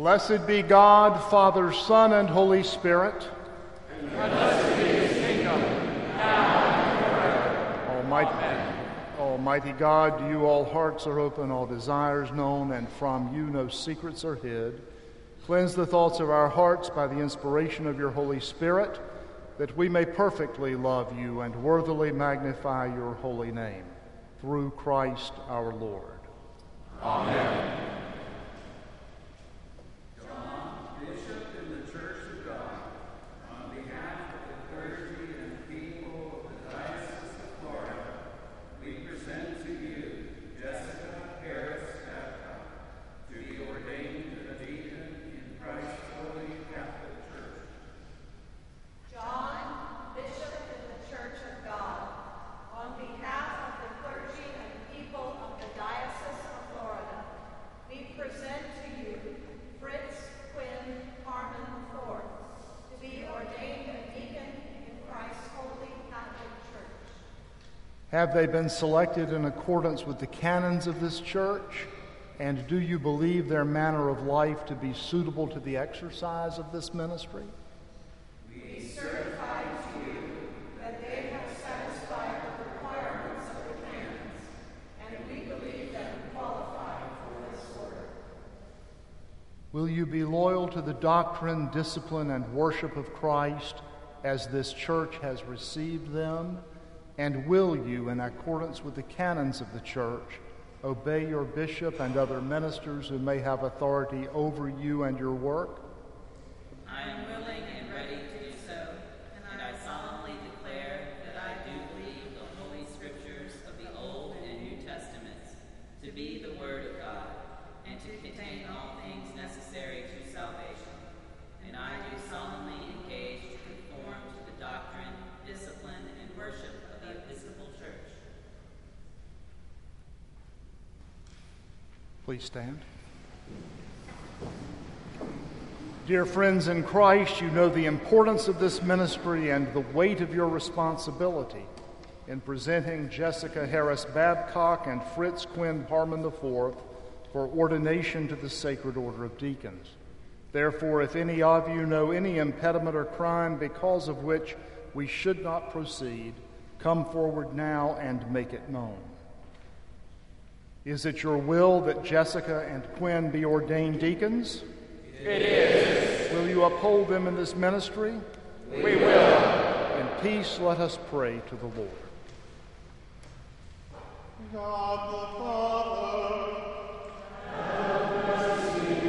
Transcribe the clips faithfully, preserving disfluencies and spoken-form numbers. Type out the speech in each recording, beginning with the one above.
Blessed be God, Father, Son, and Holy Spirit. And blessed be his kingdom, now and forever. Almighty, Amen. Almighty God, to you all hearts are open, all desires known, and from you no secrets are hid. Cleanse the thoughts of our hearts by the inspiration of your Holy Spirit, that we may perfectly love you and worthily magnify your holy name. Through Christ our Lord. Amen. Have they been selected in accordance with the canons of this church? And do you believe their manner of life to be suitable to the exercise of this ministry? We certify to you that they have satisfied the requirements of the canons, and we believe them qualified for this order. Will you be loyal to the doctrine, discipline, and worship of Christ as this church has received them? And will you, in accordance with the canons of the church, obey your bishop and other ministers who may have authority over you and your work? I am willing and ready to do so, and I solemnly declare that I do believe the Holy Scriptures of the Old and New Testaments to be the Word of God, and to contain all things necessary to salvation. And I do solemnly engage to conform to the doctrine, discipline, and worship of the Episcopal Church. Please stand. Dear friends in Christ, you know the importance of this ministry and the weight of your responsibility in presenting Jessica Harris Babcock and Fritz Quinn Harmon the fourth for ordination to the Sacred Order of Deacons. Therefore, if any of you know any impediment or crime because of which we should not proceed, come forward now and make it known. Is it your will that Jessica and Quinn be ordained deacons? It is. Will you uphold them in this ministry? We will. In peace, let us pray to the Lord. God the Father, have mercy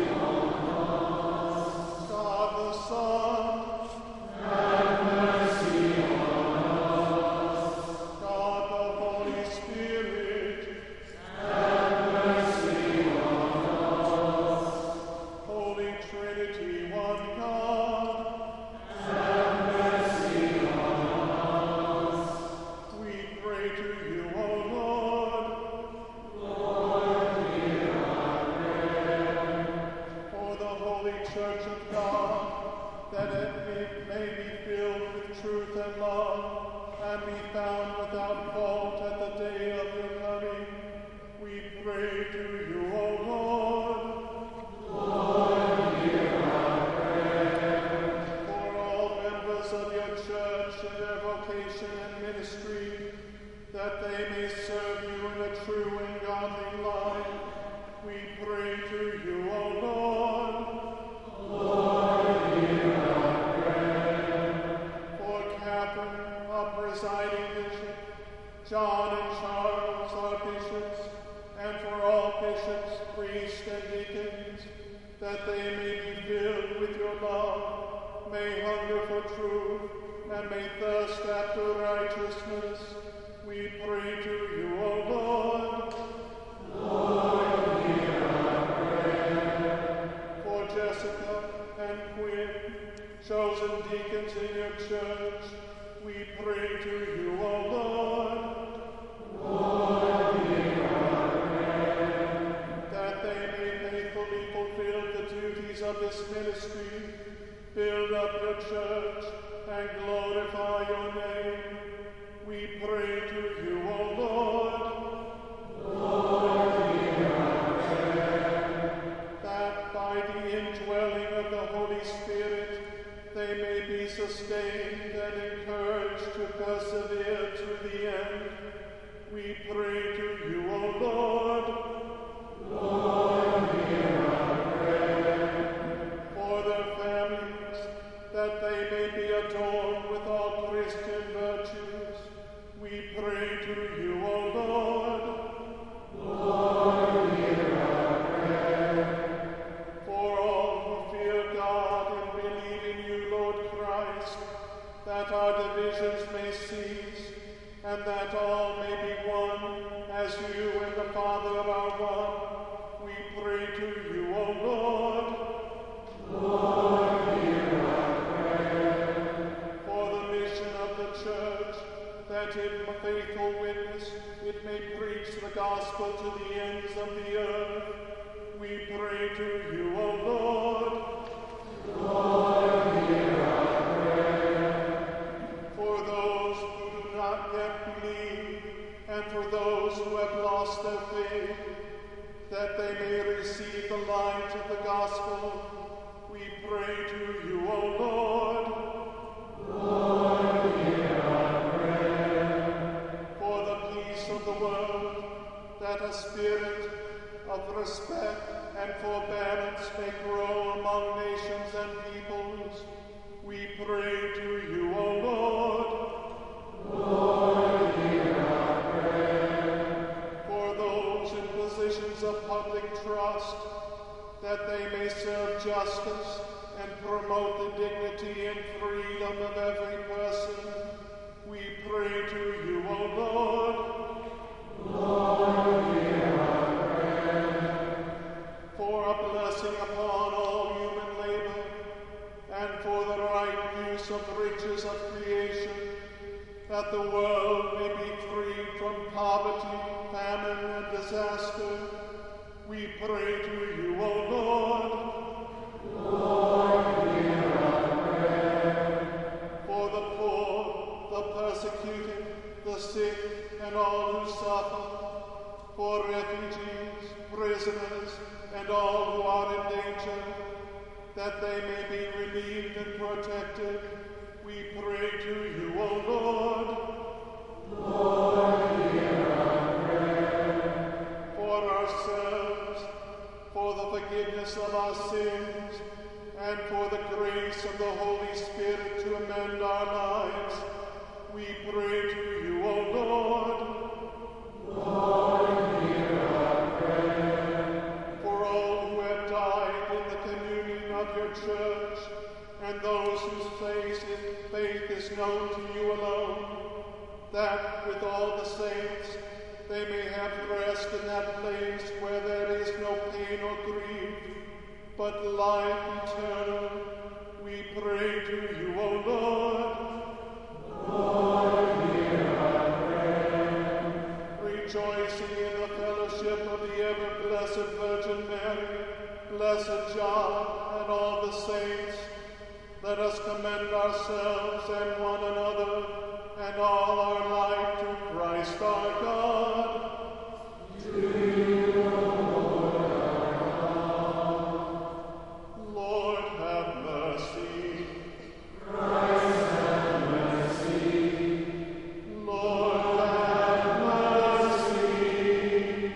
on us. God the Son, have mercy on us. God the Holy Spirit, have mercy on us. Holy Trinity, one God, have mercy on us. we pray to you, O Lord, Lord, hear our prayer. for the Holy Church of God, that it may be filled with truth and love, and be found without fault at the day of your coming. We pray to you, O Lord. Lord, hear our prayer. For all members of your church in their vocation and ministry, that they may serve you in a true and godly life, we pray to you, O Lord. Lord, hear our prayer. For Catherine, our presiding bishop, John and Charles, our bishops, and for all bishops, priests, and deacons, that they may be filled with your love, may hunger for truth, and may thirst after righteousness, we pray to you, O Lord. Lord, hear our prayer. For Jessica and Quinn, chosen deacons in your church, we pray to you, O Lord. Lord, hear our prayer. That they may faithfully fulfill the duties of this ministry, build up your church, and glorify your name, we pray to you, O Lord. Lord, hear our prayer. That by the indwelling We pray to you, O Lord. Lord, hear our prayer. For their families, that they may be adorned with all Christian virtues, we pray to you, O Lord. Lord, hear our prayer. For all who fear God and believe in you, Lord Christ, that our divisions may cease, and that all may be one, as you and the Father are one, we pray to you, O Lord. Lord, hear our prayer. For the mission of the Church, that in faithful witness it may preach the gospel to the ends of the earth, we pray to you, O Lord. Lord, hear our prayer. For those who do not yet believe, and for those who have lost their faith, that they may receive the light of the gospel, we pray to you, O Lord. Lord, hear our prayer. For the peace of the world, that a spirit of respect and forbearance may grow among nations and peoples, we pray to you, O Lord. Lord, hear our prayer. For those in positions of public trust, that they may serve justice and promote the dignity and freedom of every person, we pray to you, O Lord. Lord, hear our prayer. For a blessing upon all human labor, and for the right use of riches of creation, that the world may be free from poverty, famine, and disaster, we pray to you, O Lord. Lord, hear our prayer. For the poor, the persecuted, the sick, and all who suffer, for refugees, prisoners, and all who are in danger, that they may be relieved and protected, we pray to you, O Lord. Lord, hear our prayer. For ourselves, for the forgiveness of our sins, and for the grace of the Holy Spirit to amend our lives, we pray to you, O Lord. Lord, hear our prayer. For all who have died in the communion of your church, and those whose faith in faith is known to you alone, that with all the saints they may have rest in that place where there is no pain or grief, but life eternal, we pray to you, O Lord. Lord, hear our prayer. Rejoicing in the fellowship of the ever-blessed Virgin Mary, blessed John, and all the saints, let us commend ourselves and one another and all our life to Christ our God. To you, Lord, our God. Lord, have mercy. Christ, have mercy. Lord, have mercy.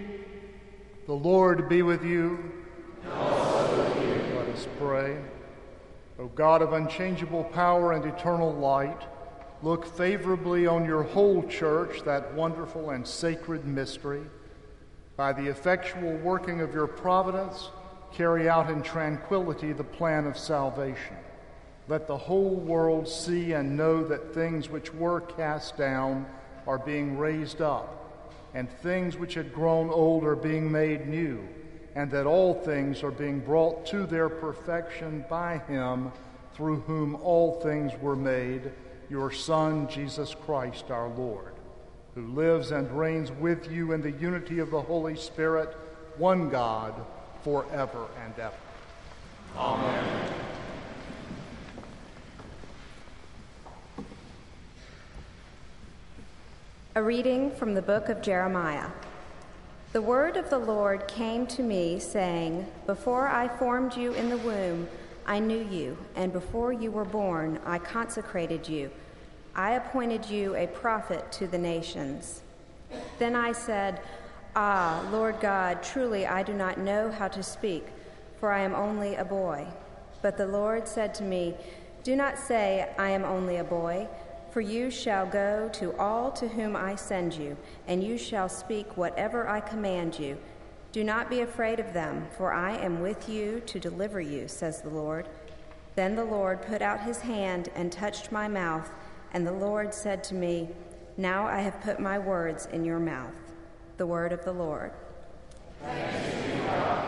The Lord be with you. And also with you. Let us pray. O God of unchangeable power and eternal light, look favorably on your whole church, that wonderful and sacred mystery. By the effectual working of your providence, carry out in tranquility the plan of salvation. Let the whole world see and know that things which were cast down are being raised up, and things which had grown old are being made new, and that all things are being brought to their perfection by him through whom all things were made, your Son, Jesus Christ our Lord, who lives and reigns with you in the unity of the Holy Spirit, one God, forever and ever. Amen. A reading from the book of Jeremiah. The word of the Lord came to me, saying, Before I formed you in the womb, I knew you, and before you were born, I consecrated you. I appointed you a prophet to the nations. Then I said, Ah, Lord God, truly I do not know how to speak, for I am only a boy. But the Lord said to me, Do not say, I am only a boy, for you shall go to all to whom I send you, and you shall speak whatever I command you. Do not be afraid of them, for I am with you to deliver you, says the Lord. Then the Lord put out his hand and touched my mouth, and the Lord said to me, Now I have put my words in your mouth. The word of the Lord. Thanks be to God.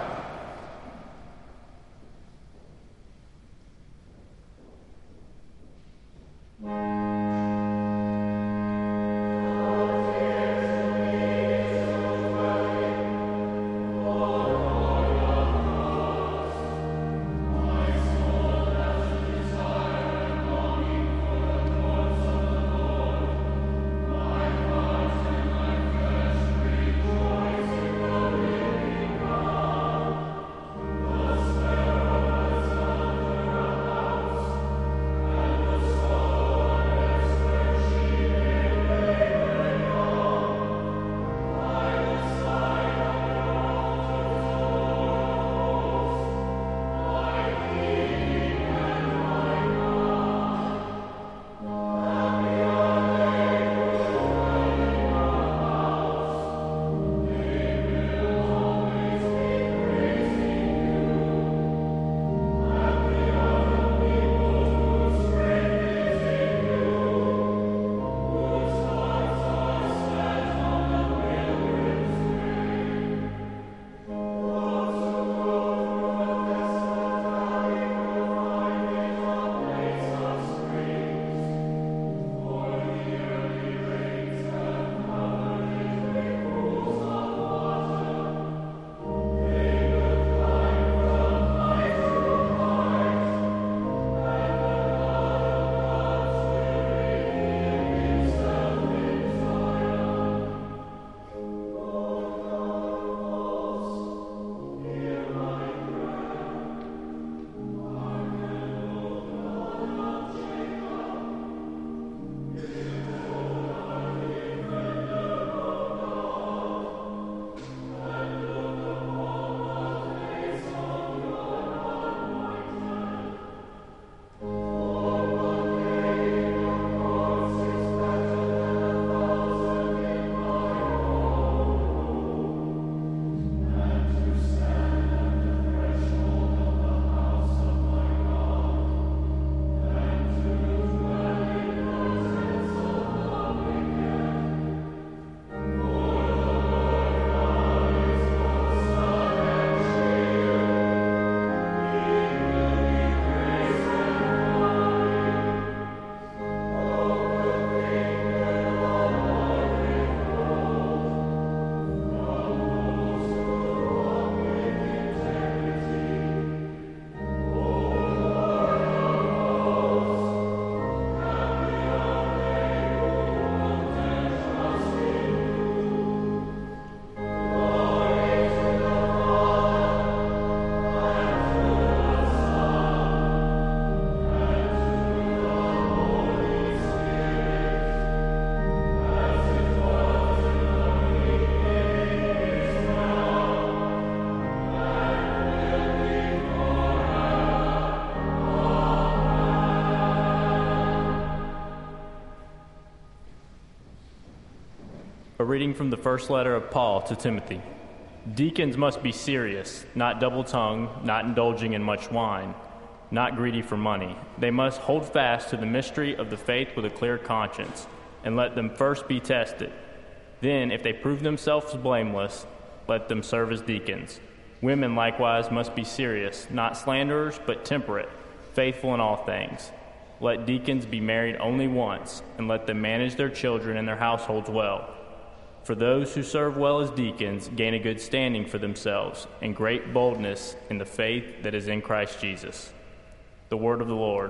A reading from the first letter of Paul to Timothy. Deacons must be serious, not double-tongued, not indulging in much wine, not greedy for money. They must hold fast to the mystery of the faith with a clear conscience, and let them first be tested. Then, if they prove themselves blameless, let them serve as deacons. Women likewise must be serious, not slanderers, but temperate, faithful in all things. Let deacons be married only once, and let them manage their children and their households well. For those who serve well as deacons gain a good standing for themselves and great boldness in the faith that is in Christ Jesus. The word of the Lord.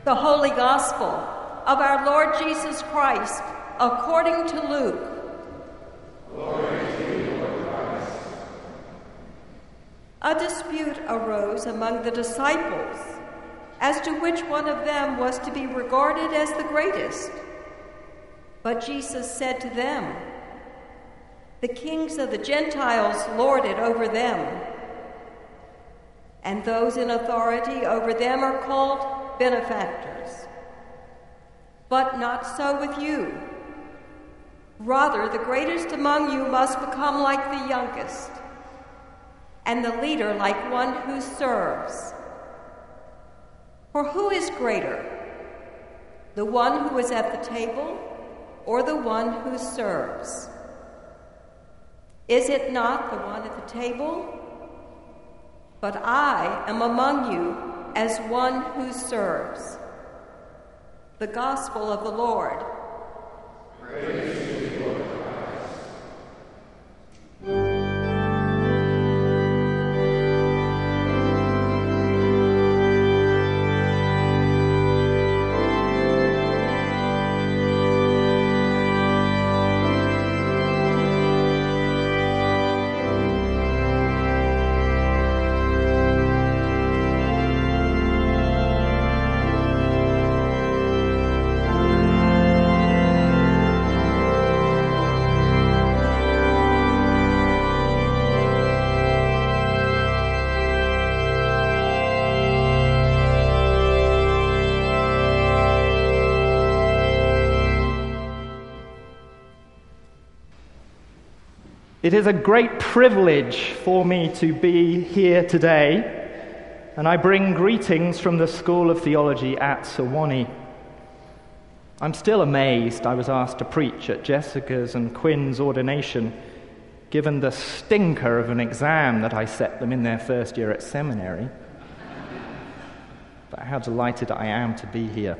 The Holy Gospel of our Lord Jesus Christ according to Luke. Glory to you, Lord Christ. A dispute arose among the disciples as to which one of them was to be regarded as the greatest. But Jesus said to them, "The kings of the Gentiles lord it over them, and those in authority over them are called benefactors. But not so with you. Rather, the greatest among you must become like the youngest, and the leader like one who serves. For who is greater, the one who is at the table or the one who serves? Is it not the one at the table? But I am among you as one who serves." The Gospel of the Lord. Praise to you, Lord Christ. It is a great privilege for me to be here today, and I bring greetings from the School of Theology at Sewanee. I'm still amazed I was asked to preach at Jessica's and Quinn's ordination, given the stinker of an exam that I set them in their first year at seminary. But how delighted I am to be here.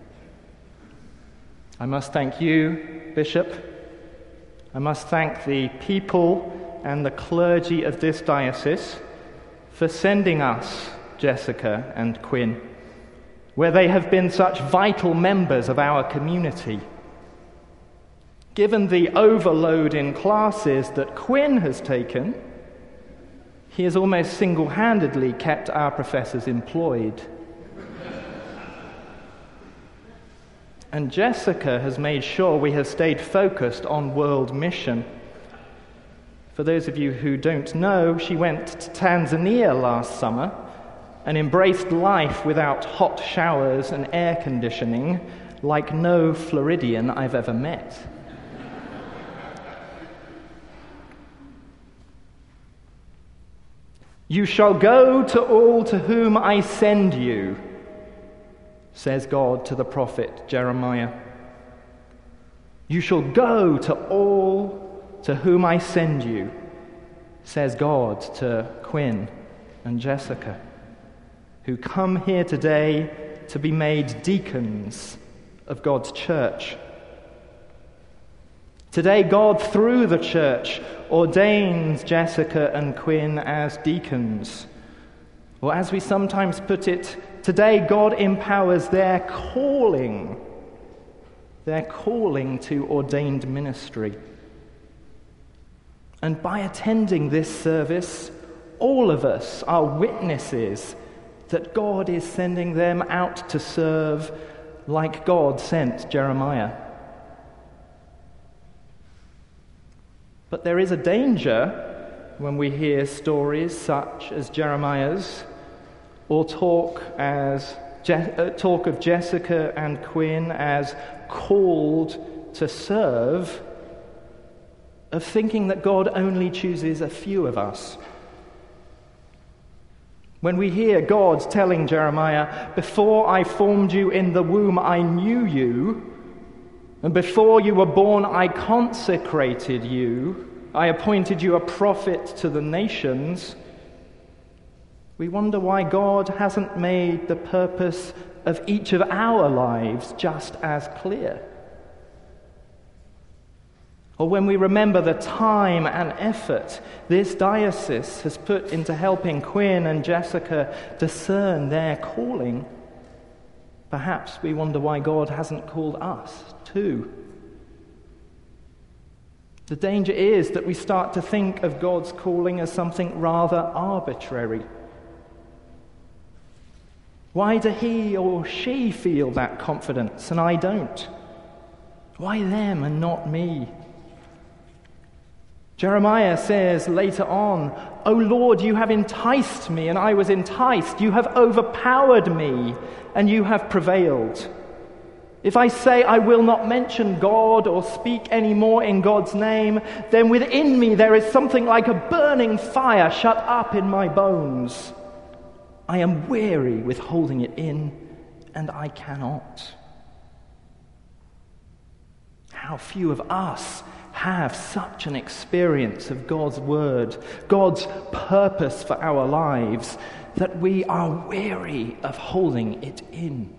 I must thank you, Bishop. I must thank the people and the clergy of this diocese for sending us Jessica and Quinn, where they have been such vital members of our community. Given the overload in classes that Quinn has taken, he has almost single-handedly kept our professors employed. And Jessica has made sure we have stayed focused on world mission. For those of you who don't know, she went to Tanzania last summer and embraced life without hot showers and air conditioning like no Floridian I've ever met. "You shall go to all to whom I send you," says God to the prophet Jeremiah. "You shall go to all to whom I send you," says God to Quinn and Jessica, who come here today to be made deacons of God's church. Today, God, through the church, ordains Jessica and Quinn as deacons. Or as we sometimes put it, today God empowers their calling, their calling to ordained ministry. And by attending this service, all of us are witnesses that God is sending them out to serve like God sent Jeremiah. But there is a danger when we hear stories such as Jeremiah's, or talk as Je- uh, talk of Jessica and Quinn as called to serve, of thinking that God only chooses a few of us. When we hear God telling Jeremiah, "Before I formed you in the womb, I knew you, and before you were born, I consecrated you, I appointed you a prophet to the nations," we wonder why God hasn't made the purpose of each of our lives just as clear. Or when we remember the time and effort this diocese has put into helping Quinn and Jessica discern their calling, Perhaps we wonder why God hasn't called us too. The danger is that we start to think of God's calling as something rather arbitrary. Why do he or she feel that confidence and I don't? Why them and not me? Jeremiah says later on, "O Lord, you have enticed me, and I was enticed. You have overpowered me, and you have prevailed. If I say I will not mention God or speak any more in God's name, then within me there is something like a burning fire shut up in my bones. I am weary with holding it in, and I cannot." How few of us have such an experience of God's word, God's purpose for our lives, that we are weary of holding it in.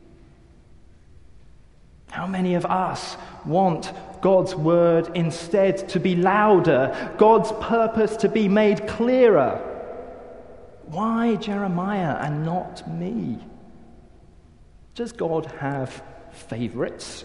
How many of us want God's word instead to be louder, God's purpose to be made clearer? Why Jeremiah and not me? Does God have favorites?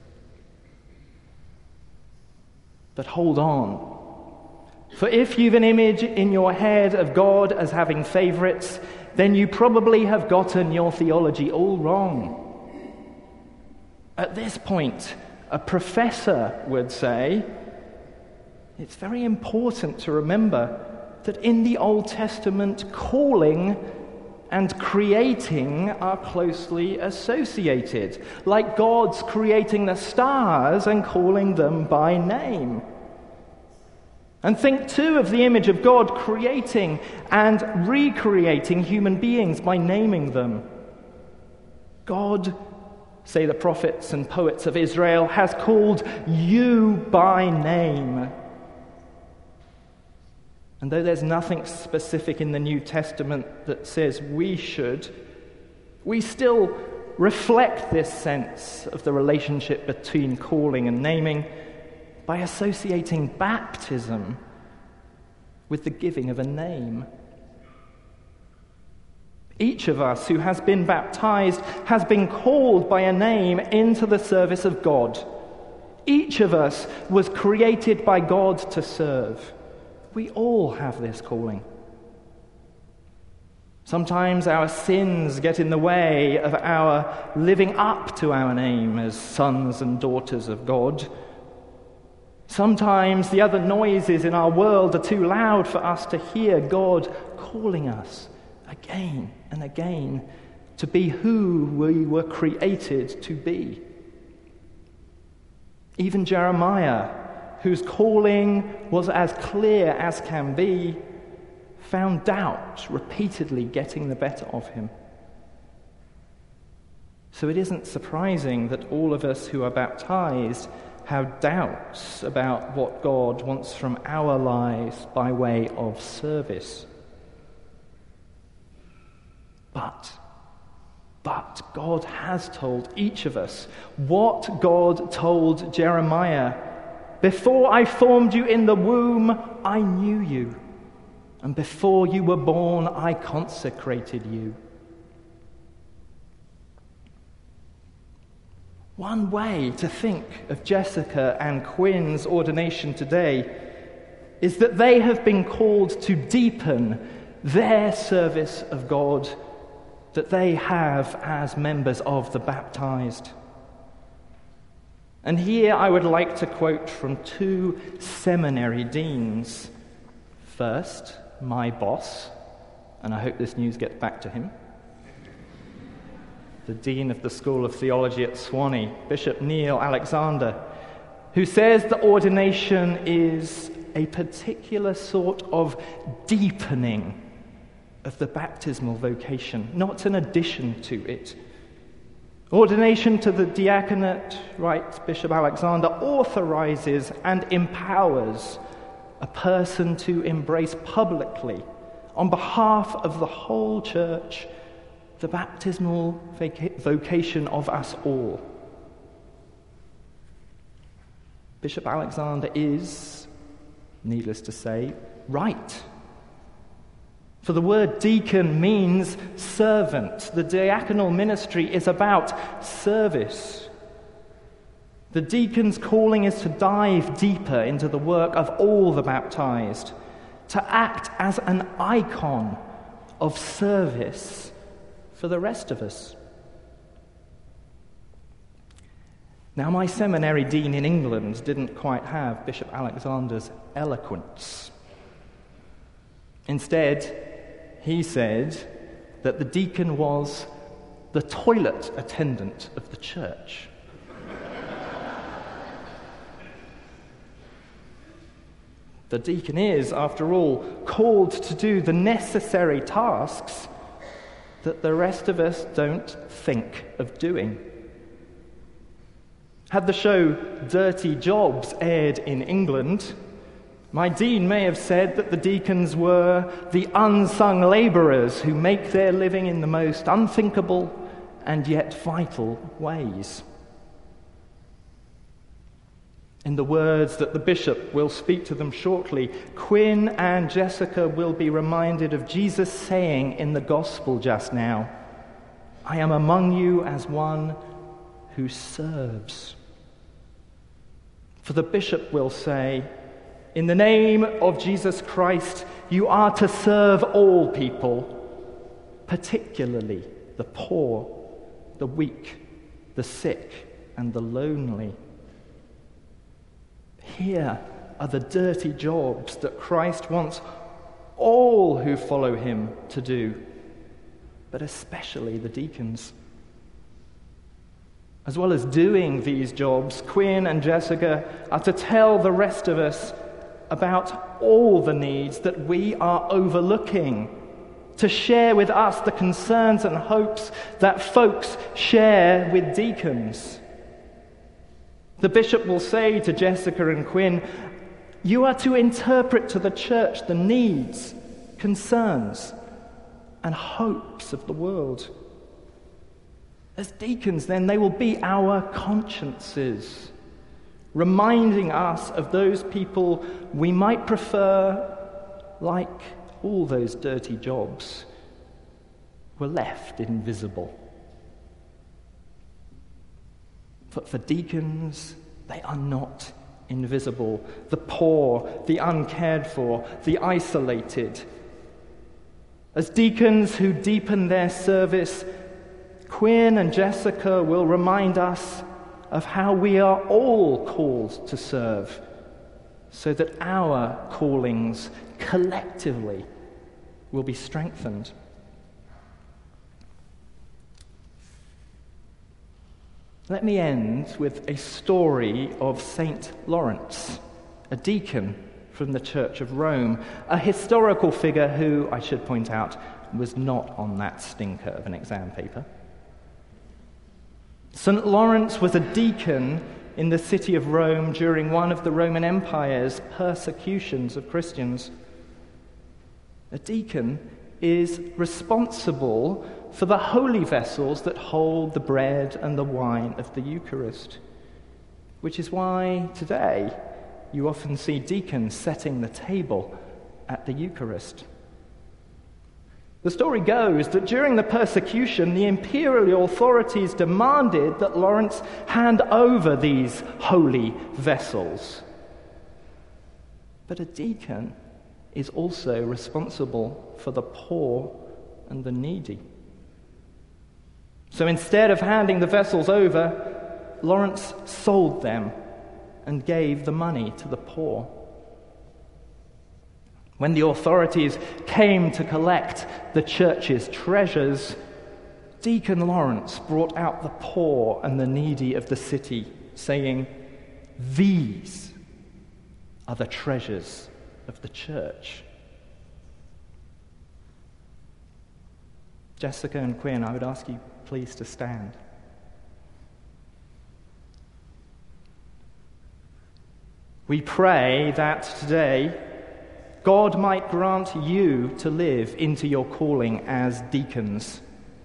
But hold on. For if you've an image in your head of God as having favorites, then you probably have gotten your theology all wrong. At this point, a professor would say, it's very important to remember that in the Old Testament, calling and creating are closely associated, like God's creating the stars and calling them by name. And think too of the image of God creating and recreating human beings by naming them. God, say the prophets and poets of Israel, has called you by name. And though there's nothing specific in the New Testament that says we should, we still reflect this sense of the relationship between calling and naming by associating baptism with the giving of a name. Each of us who has been baptized has been called by a name into the service of God. Each of us was created by God to serve. We all have this calling. Sometimes our sins get in the way of our living up to our name as sons and daughters of God. Sometimes the other noises in our world are too loud for us to hear God calling us again and again to be who we were created to be. Even Jeremiah, whose calling was as clear as can be, found doubt repeatedly getting the better of him. So it isn't surprising that all of us who are baptized have doubts about what God wants from our lives by way of service. But, but God has told each of us what God told Jeremiah. Before I formed you in the womb, I knew you. And before you were born, I consecrated you. One way to think of Jessica and Quinn's ordination today is that they have been called to deepen their service of God that they have as members of the baptized. And here I would like to quote from two seminary deans. First, my boss, and I hope this news gets back to him, the Dean of the School of Theology at Swanee, Bishop Neil Alexander, who says that ordination is a particular sort of deepening of the baptismal vocation, not an addition to it. Ordination to the diaconate, writes Bishop Alexander, authorizes and empowers a person to embrace publicly, on behalf of the whole church, the baptismal vocation of us all. Bishop Alexander is, needless to say, right. For the word deacon means servant. The diaconal ministry is about service. The deacon's calling is to dive deeper into the work of all the baptized, to act as an icon of service for the rest of us. Now, my seminary dean in England didn't quite have Bishop Alexander's eloquence. Instead, he said that the deacon was the toilet attendant of the church. The deacon is, after all, called to do the necessary tasks that the rest of us don't think of doing. Had the show Dirty Jobs aired in England, my dean may have said that the deacons were the unsung labourers who make their living in the most unthinkable and yet vital ways. In the words that the bishop will speak to them shortly, Quinn and Jessica will be reminded of Jesus saying in the gospel just now, "I am among you as one who serves." For the bishop will say, "In the name of Jesus Christ, you are to serve all people, particularly the poor, the weak, the sick, and the lonely." Here are the dirty jobs that Christ wants all who follow him to do, but especially the deacons. As well as doing these jobs, Quinn and Jessica are to tell the rest of us about all the needs that we are overlooking, to share with us the concerns and hopes that folks share with deacons. The bishop will say to Jessica and Quinn, "You are to interpret to the church the needs, concerns, and hopes of the world." As deacons, then, they will be our consciences, reminding us of those people we might prefer, like all those dirty jobs, were left invisible. But for deacons, they are not invisible. The poor, the uncared for, the isolated. As deacons who deepen their service, Quinn and Jessica will remind us of how we are all called to serve, so that our callings collectively will be strengthened. Let me end with a story of Saint Lawrence, a deacon from the Church of Rome, a historical figure who, I should point out, was not on that stinker of an exam paper. Saint Lawrence was a deacon in the city of Rome during one of the Roman Empire's persecutions of Christians. A deacon is responsible for the holy vessels that hold the bread and the wine of the Eucharist, which is why today you often see deacons setting the table at the Eucharist. The story goes that during the persecution, the imperial authorities demanded that Lawrence hand over these holy vessels. But a deacon is also responsible for the poor and the needy. So instead of handing the vessels over, Lawrence sold them and gave the money to the poor. When the authorities came to collect the church's treasures, Deacon Lawrence brought out the poor and the needy of the city, saying, "These are the treasures of the church." Jessica and Quinn, I would ask you please to stand. We pray that today God might grant you to live into your calling as deacons,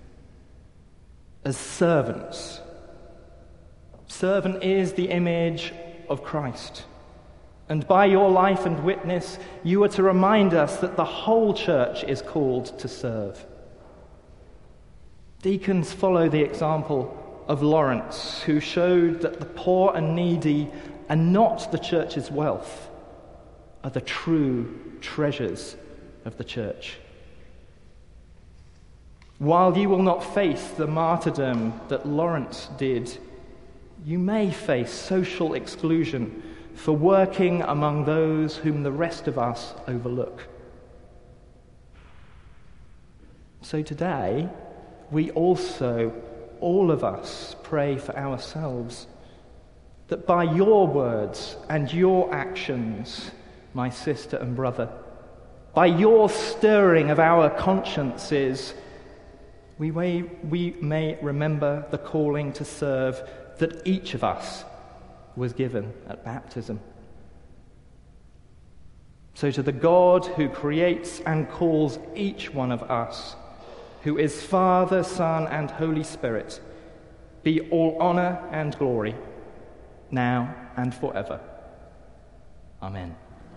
as servants. Servant is the image of Christ. And by your life and witness, you are to remind us that the whole church is called to serve. Deacons follow the example of Lawrence, who showed that the poor and needy are not the church's wealth, are the true treasures of the church. While you will not face the martyrdom that Lawrence did, you may face social exclusion for working among those whom the rest of us overlook. So today, we also, all of us, pray for ourselves, that by your words and your actions, my sister and brother, by your stirring of our consciences, we may, we may remember the calling to serve that each of us was given at baptism. So to the God who creates and calls each one of us, who is Father, Son, and Holy Spirit, be all honor and glory, now and forever. Amen.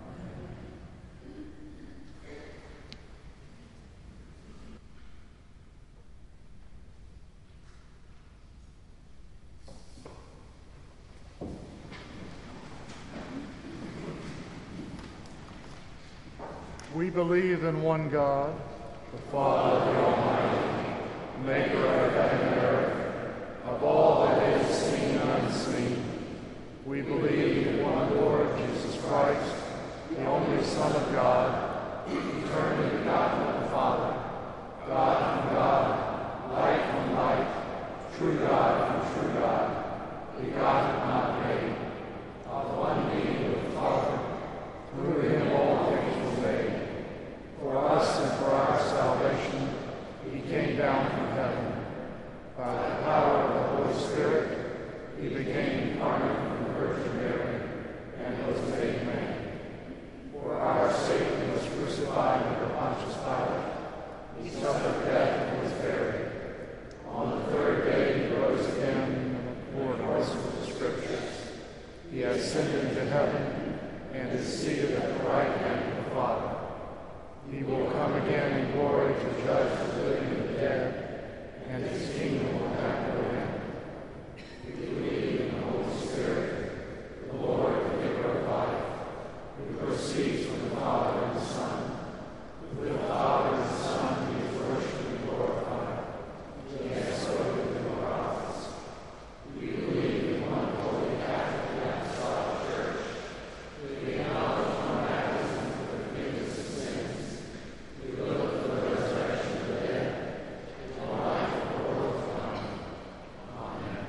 We believe in one God, the Father, the Almighty, maker of heaven and earth, of all that is seen and unseen. We believe in one Lord, Jesus Christ, the only Son of God, eternally begotten of the Father, God from God, light from light, true God from true God, begotten, not made, of one being with the Father, through him all things were made. For us and for our salvation, he came down from heaven. By the power of the Holy Spirit, he became incarnate from the Virgin Mary and was made man. For our sake he was crucified under Pontius Pilate. He suffered death and was buried. On the third day he rose again in accordance with the Scriptures. He ascended into heaven and is seated at the right hand of the Father. He will come again in glory to judge the living and the dead, and his kingdom will have no end. We believe in the Holy Spirit, the Lord, the giver of life, who proceeds from the Father and the Son. With the Father and the Son he is worshipped and glorified. And so with the prophets. We believe in one holy Catholic Apostolic Church. We acknowledge one baptism for the forgiveness of sins. We look for the resurrection of the dead, and the life of the world to come. Amen.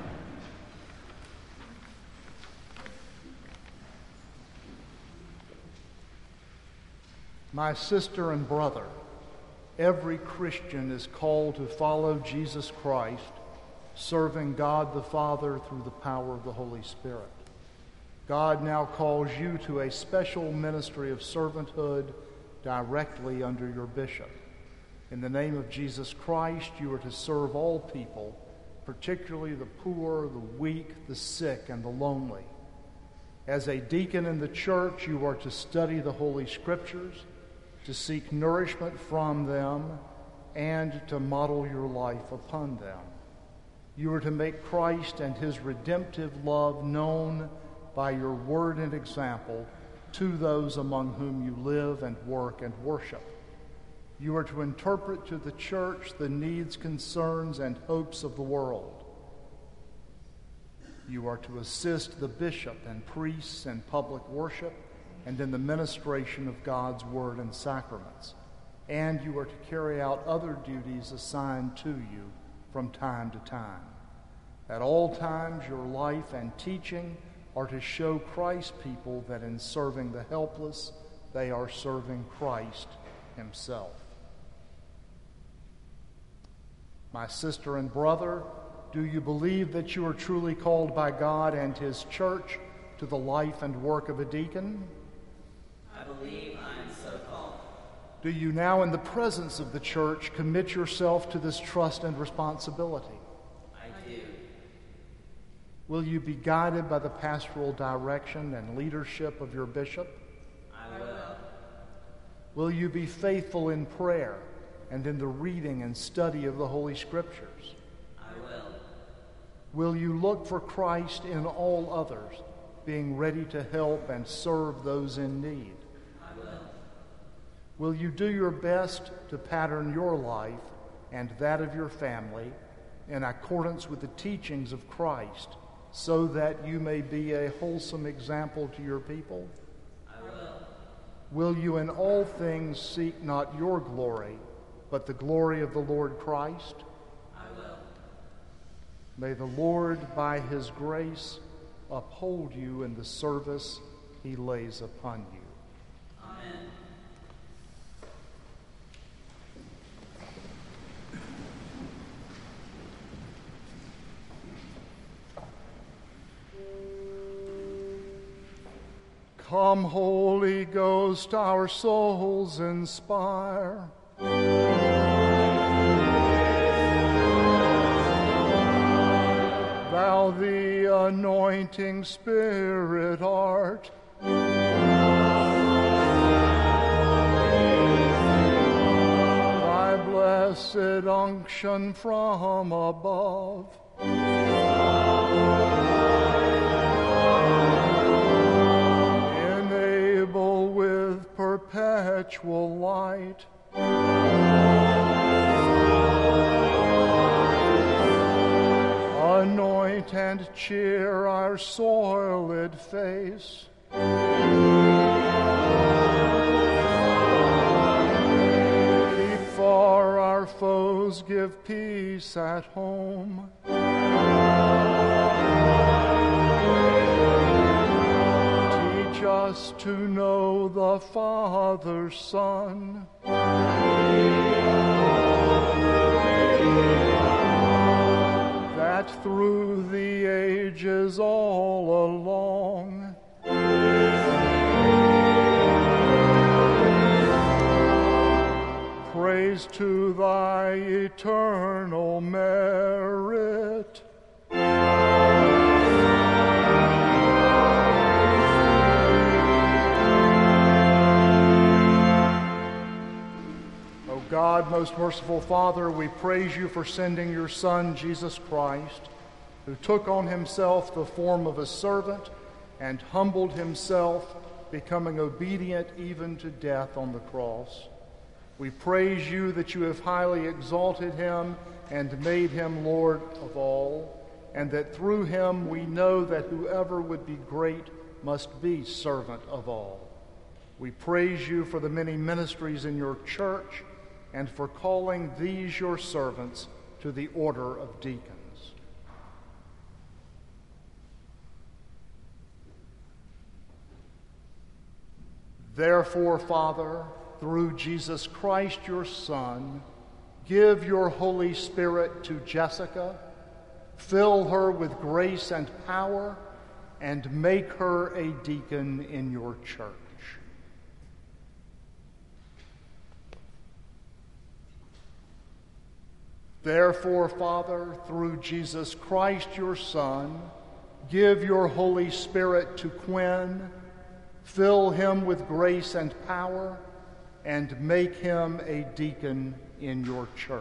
My sister and brother, every Christian is called to follow Jesus Christ, serving God the Father through the power of the Holy Spirit. God now calls you to a special ministry of servanthood directly under your bishop. In the name of Jesus Christ, you are to serve all people, particularly the poor, the weak, the sick, and the lonely. As a deacon in the church, you are to study the Holy Scriptures, to seek nourishment from them, and to model your life upon them. You are to make Christ and his redemptive love known by your word and example to those among whom you live and work and worship. You are to interpret to the church the needs, concerns, and hopes of the world. You are to assist the bishop and priests in public worship and in the ministration of God's word and sacraments. And you are to carry out other duties assigned to you from time to time. At all times, your life and teaching are to show Christ's people that in serving the helpless, they are serving Christ himself. My sister and brother, do you believe that you are truly called by God and his church to the life and work of a deacon? I believe I am so called. Do you now, in the presence of the church, commit yourself to this trust and responsibility? I do. Will you be guided by the pastoral direction and leadership of your bishop? I will. Will you be faithful in prayer and in the reading and study of the Holy Scriptures? I will. Will you look for Christ in all others, being ready to help and serve those in need? I will. Will you do your best to pattern your life and that of your family in accordance with the teachings of Christ, so that you may be a wholesome example to your people? I will. Will you in all things seek not your glory, but the glory of the Lord Christ? I will. May the Lord, by his grace, uphold you in the service he lays upon you. Amen. Come, Holy Ghost, our souls inspire. Thou the anointing Spirit art. Thy blessed unction from above. Enable with perpetual light. Anoint and cheer our soiled face. Keep for our foes, give peace at home. Teach us to know the Father's Son. That through the ages all along praise to thy eternal merit. God, most merciful Father, we praise you for sending your Son, Jesus Christ, who took on himself the form of a servant and humbled himself, becoming obedient even to death on the cross. We praise you that you have highly exalted him and made him Lord of all, and that through him we know that whoever would be great must be servant of all. We praise you for the many ministries in your church, and for calling these your servants to the order of deacons. Therefore, Father, through Jesus Christ your Son, give your Holy Spirit to Jessica, fill her with grace and power, and make her a deacon in your church. Therefore, Father, through Jesus Christ your Son, give your Holy Spirit to Quinn, fill him with grace and power, and make him a deacon in your church.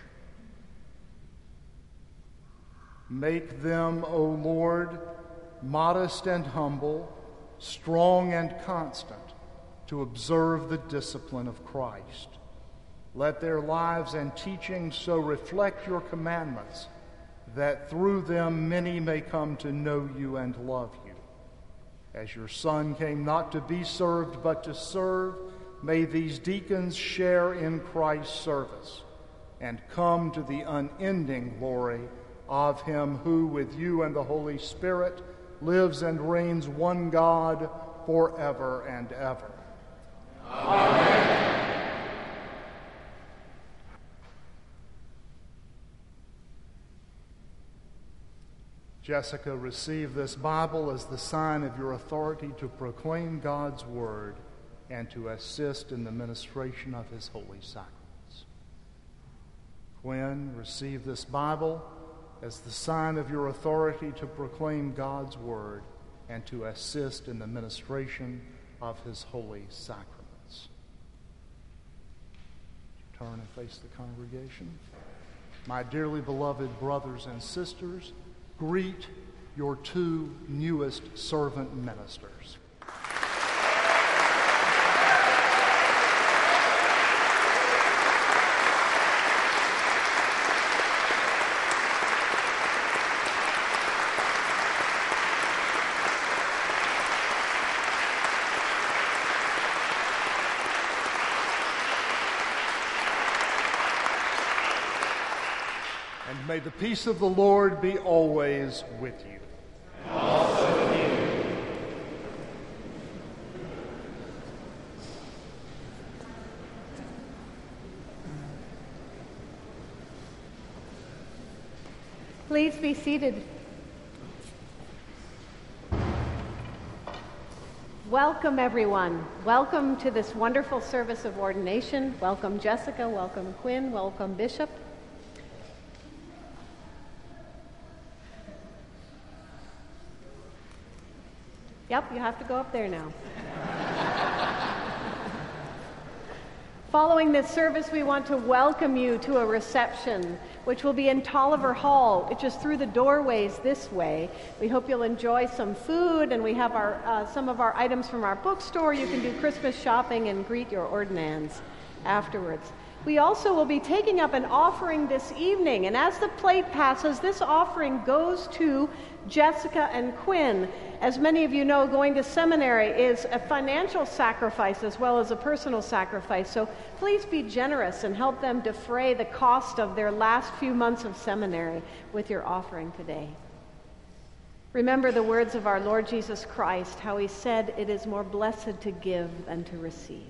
Make them, O Lord, modest and humble, strong and constant, to observe the discipline of Christ. Let their lives and teachings so reflect your commandments that through them many may come to know you and love you. As your Son came not to be served but to serve, may these deacons share in Christ's service and come to the unending glory of him who, with you and the Holy Spirit, lives and reigns one God forever and ever. Amen. Jessica, receive this Bible as the sign of your authority to proclaim God's word and to assist in the ministration of his holy sacraments. Quinn, receive this Bible as the sign of your authority to proclaim God's word and to assist in the ministration of his holy sacraments. Turn and face the congregation. My dearly beloved brothers and sisters, greet your two newest servant ministers. And may the peace of the Lord be always with you. And also with you. Please be seated. Welcome, everyone. Welcome to this wonderful service of ordination. Welcome, Jessica. Welcome, Quinn. Welcome, Bishop. Yep, you have to go up there now. Following this service, we want to welcome you to a reception, which will be in Tolliver Hall. It's just through the doorways this way. We hope you'll enjoy some food, and we have our uh, some of our items from our bookstore. You can do Christmas shopping and greet your ordinands afterwards. We also will be taking up an offering this evening, and as the plate passes, this offering goes to Jessica and Quinn. As many of you know, going to seminary is a financial sacrifice as well as a personal sacrifice, so please be generous and help them defray the cost of their last few months of seminary with your offering today. Remember the words of our Lord Jesus Christ, how he said, "It is more blessed to give than to receive."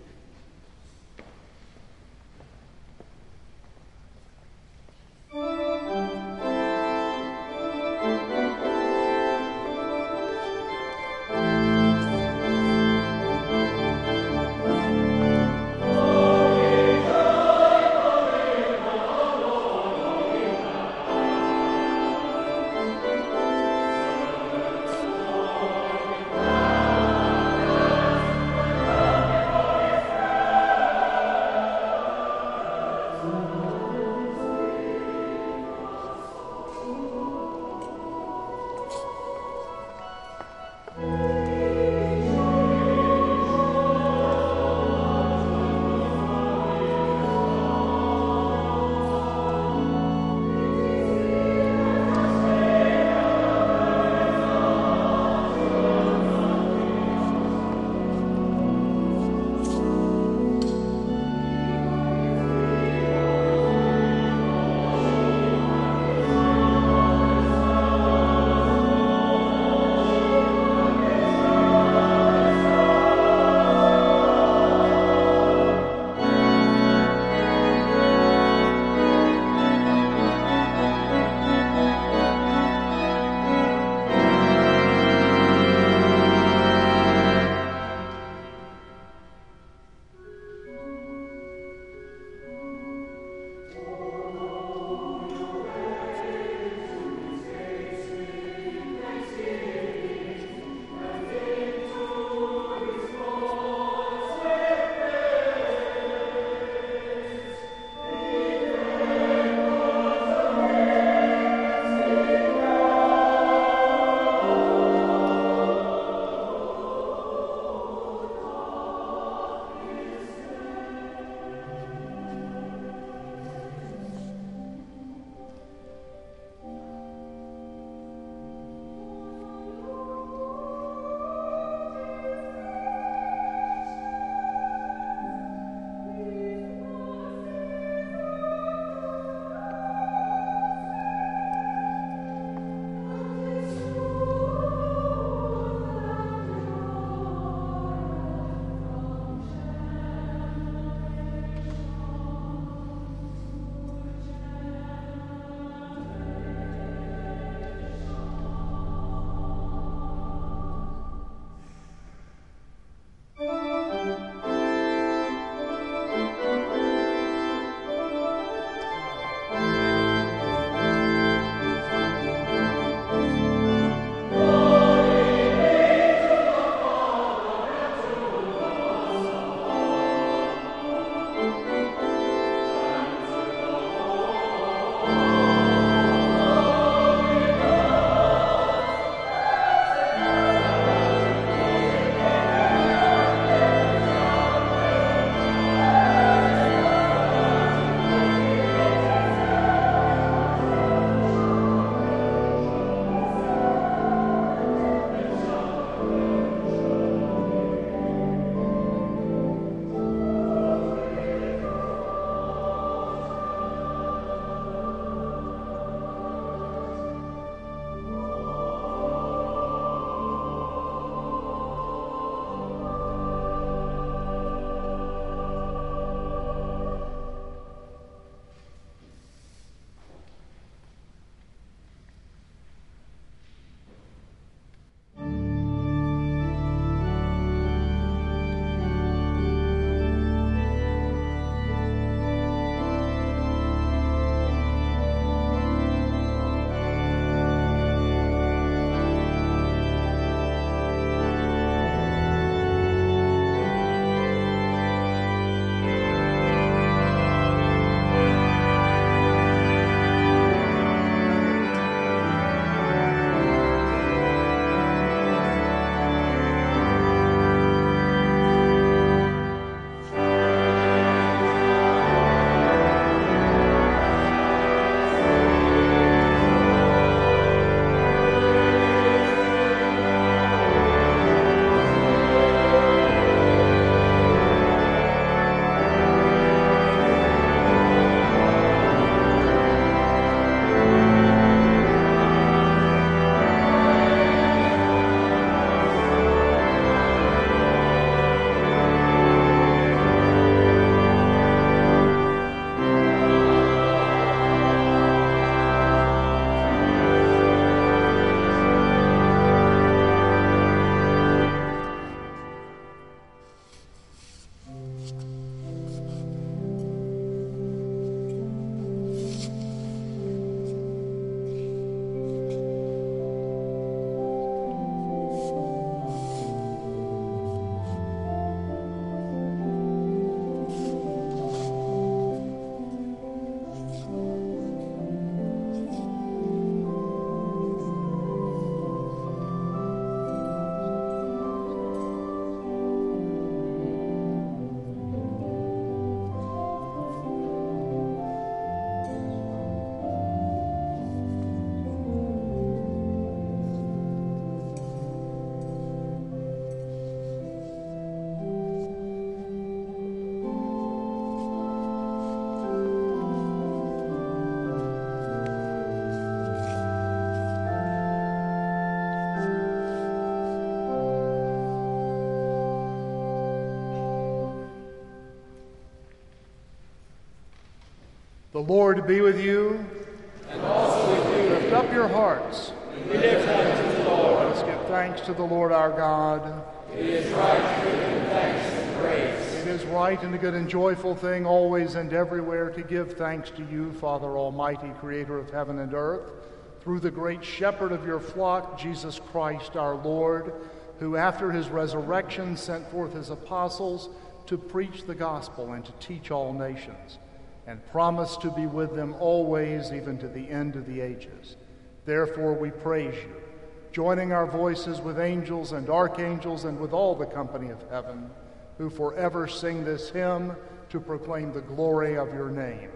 The Lord be with you. And also with you. Lift up your hearts. We lift them to the Lord. Let us give thanks to the Lord our God. It is right to give him thanks and praise. It is right and a good and joyful thing always and everywhere to give thanks to you, Father Almighty, creator of heaven and earth, through the great shepherd of your flock, Jesus Christ our Lord, who after his resurrection sent forth his apostles to preach the gospel and to teach all nations, and promised to be with them always, even to the end of the ages. Therefore we praise you, joining our voices with angels and archangels and with all the company of heaven, who forever sing this hymn to proclaim the glory of your name.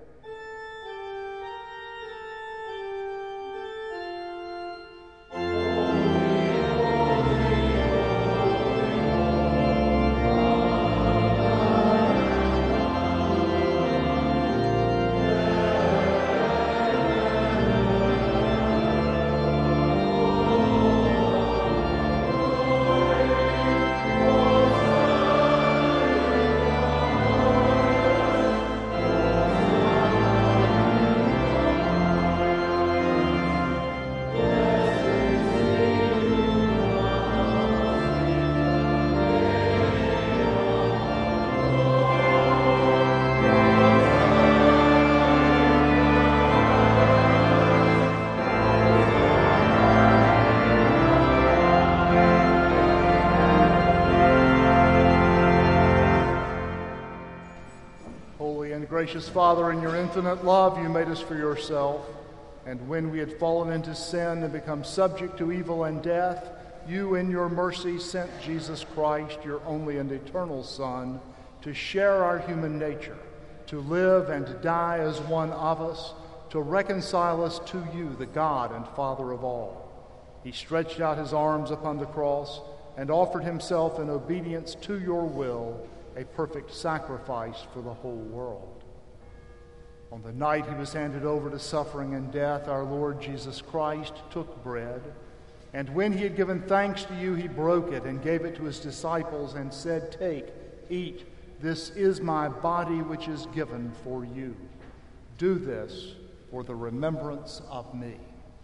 Gracious Father, in your infinite love, you made us for yourself. And when we had fallen into sin and become subject to evil and death, you in your mercy sent Jesus Christ, your only and eternal Son, to share our human nature, to live and to die as one of us, to reconcile us to you, the God and Father of all. He stretched out his arms upon the cross and offered himself in obedience to your will, a perfect sacrifice for the whole world. On the night he was handed over to suffering and death, our Lord Jesus Christ took bread, and when he had given thanks to you, he broke it and gave it to his disciples and said, "Take, eat, this is my body which is given for you. Do this for the remembrance of me."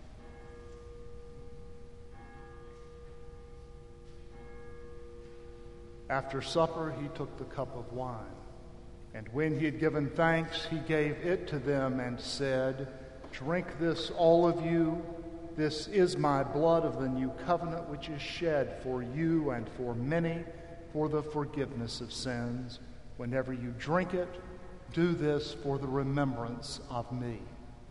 After supper, he took the cup of wine. And when he had given thanks, he gave it to them and said, "Drink this, all of you. This is my blood of the new covenant, which is shed for you and for many for the forgiveness of sins. Whenever you drink it, do this for the remembrance of me."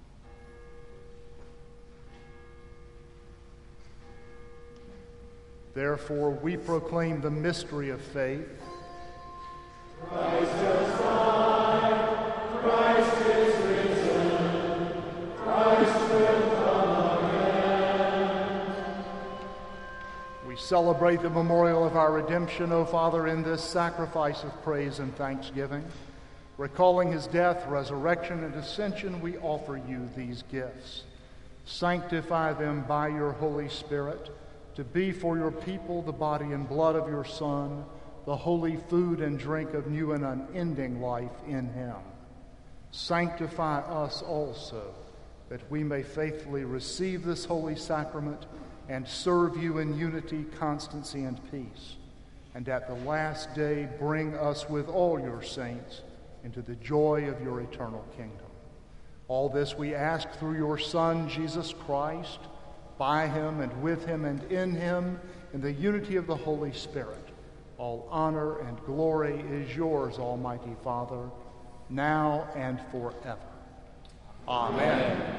Therefore, we proclaim the mystery of faith. Christ has died, Christ is risen, Christ will come again. We celebrate the memorial of our redemption, O Father, in this sacrifice of praise and thanksgiving. Recalling his death, resurrection, and ascension, we offer you these gifts. Sanctify them by your Holy Spirit, to be for your people the body and blood of your Son, the holy food and drink of new and unending life in him. Sanctify us also, that we may faithfully receive this holy sacrament and serve you in unity, constancy, and peace. And at the last day, bring us with all your saints into the joy of your eternal kingdom. All this we ask through your Son, Jesus Christ, by him and with him and in him, in the unity of the Holy Spirit. All honor and glory is yours, Almighty Father, now and forever. Amen. Amen.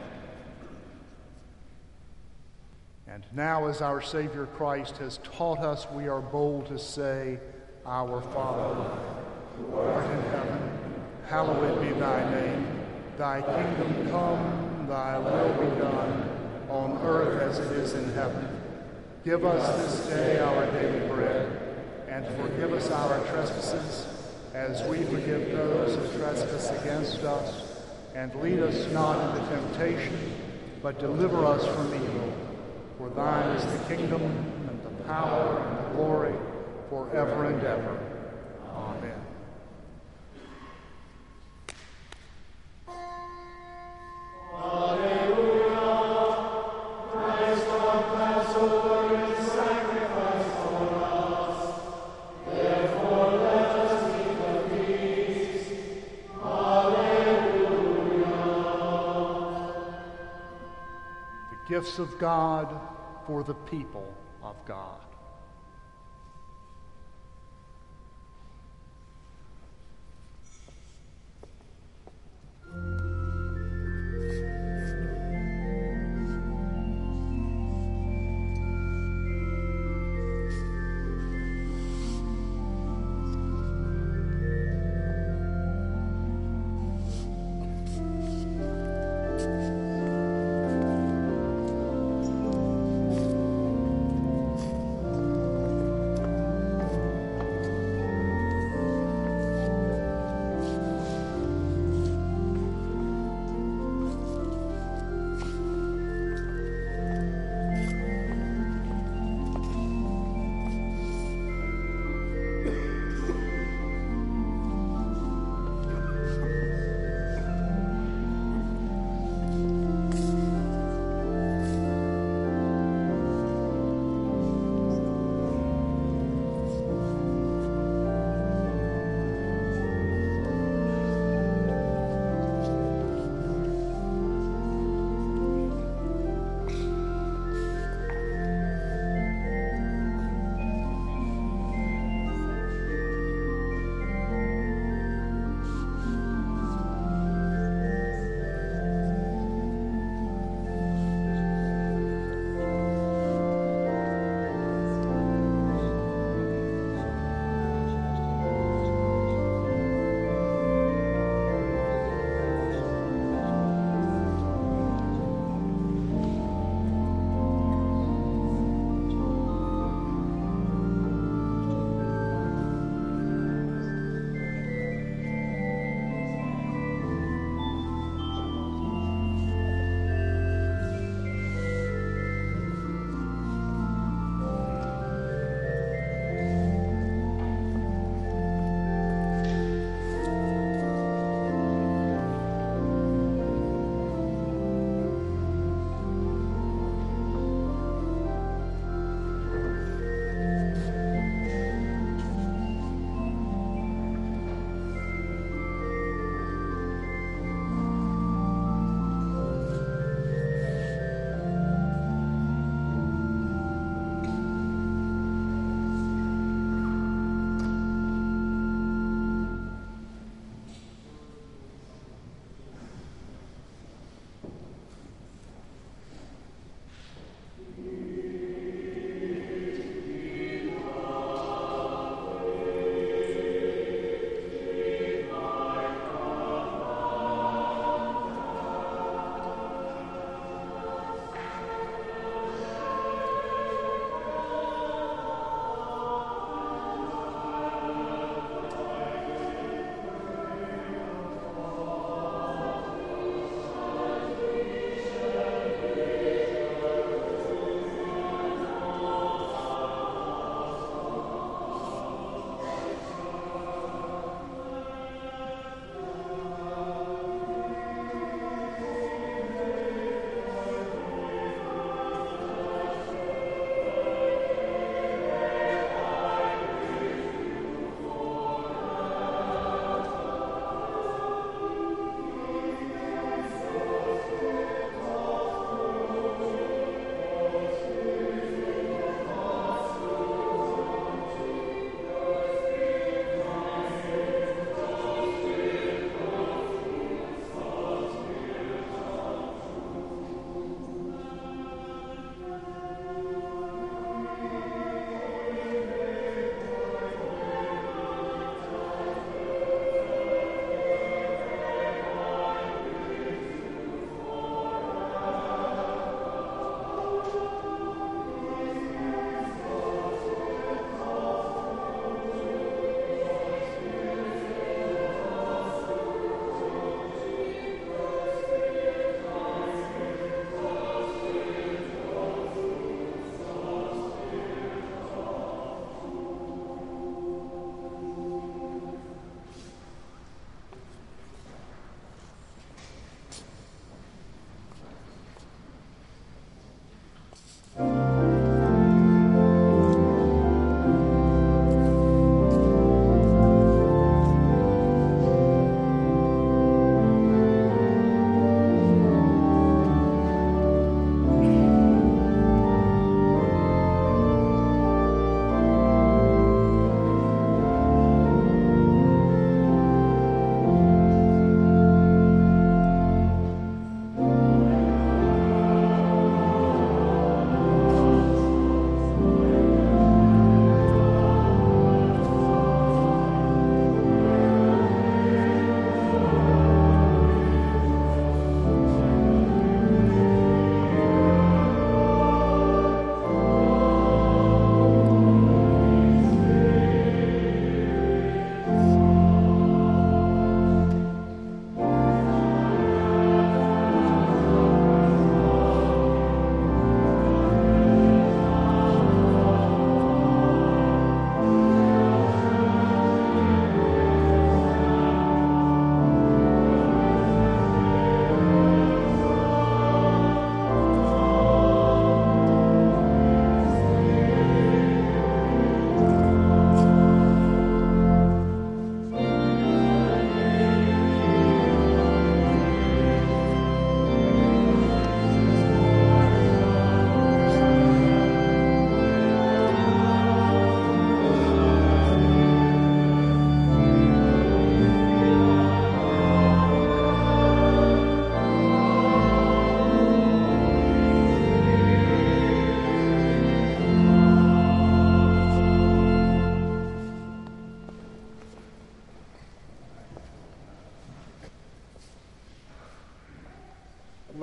And now, as our Savior Christ has taught us, we are bold to say, "Our Father, who art in heaven, hallowed be thy name. Thy kingdom come, thy will be done, on earth as it is in heaven. Give us this day our daily bread, and forgive us our trespasses, as we forgive those who trespass against us. And lead us not into temptation, but deliver us from evil. For thine is the kingdom, and the power, and the glory, forever and ever. Amen. gifts of God for the people of God.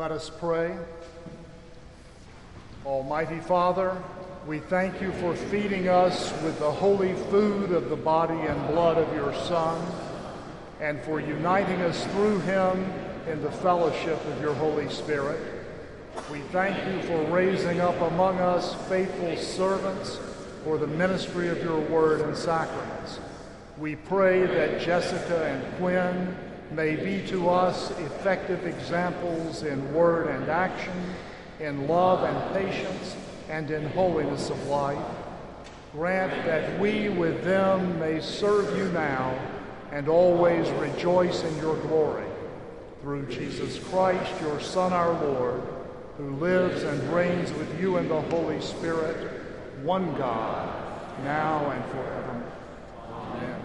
Let us pray. Almighty Father, we thank you for feeding us with the holy food of the body and blood of your Son, and for uniting us through him in the fellowship of your Holy Spirit. We thank you for raising up among us faithful servants for the ministry of your word and sacraments. We pray that Jessica and Quinn may be to us effective examples in word and action, in love and patience, and in holiness of life. Grant that we with them may serve you now and always rejoice in your glory. Through Jesus Christ, your Son, our Lord, who lives and reigns with you in the Holy Spirit, one God, now and forever. Amen.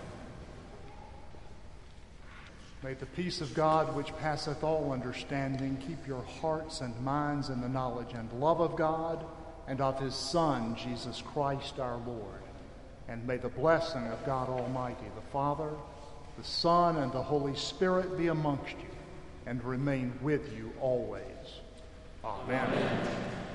May the peace of God, which passeth all understanding, keep your hearts and minds in the knowledge and love of God and of his Son, Jesus Christ our Lord. And may the blessing of God Almighty, the Father, the Son, and the Holy Spirit be amongst you and remain with you always. Amen. Amen.